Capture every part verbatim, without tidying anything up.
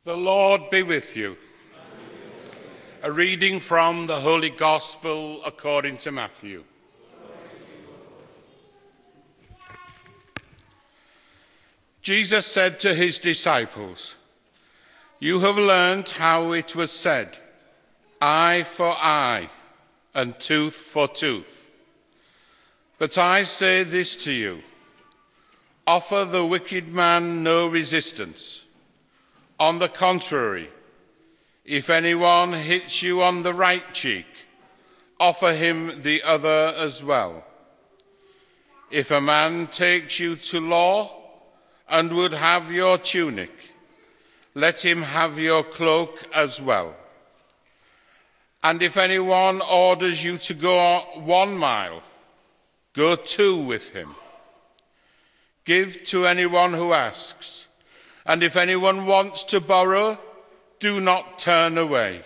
The Lord be with you. A reading from the Holy Gospel according to Matthew. Jesus said to his disciples, "You have learned how it was said, eye for eye and tooth for tooth. But I say this to you, offer the wicked man no resistance. On the contrary, if anyone hits you on the right cheek, offer him the other as well. If a man takes you to law and would have your tunic, let him have your cloak as well. And if anyone orders you to go one mile, go two with him. Give to anyone who asks, and if anyone wants to borrow, do not turn away.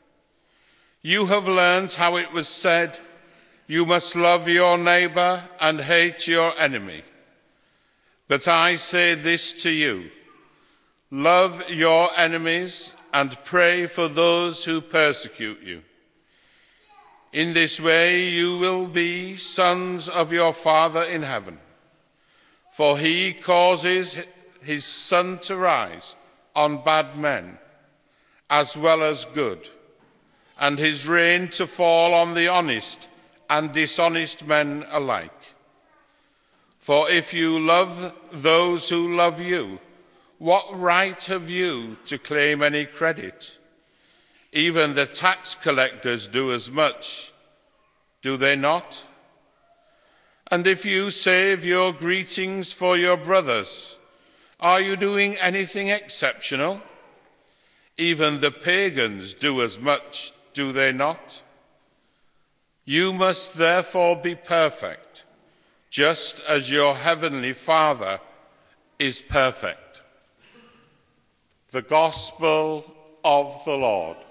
You have learned how it was said, you must love your neighbor and hate your enemy. But I say this to you, love your enemies and pray for those who persecute you. In this way you will be sons of your Father in heaven, for he causes his sun to rise on bad men as well as good, and his rain to fall on the honest and dishonest men alike. For if you love those who love you, what right have you to claim any credit? Even the tax collectors do as much, do they not? And if you save your greetings for your brothers, are you doing anything exceptional? Even the pagans do as much, do they not? You must therefore be perfect, just as your heavenly Father is perfect." The Gospel of the Lord.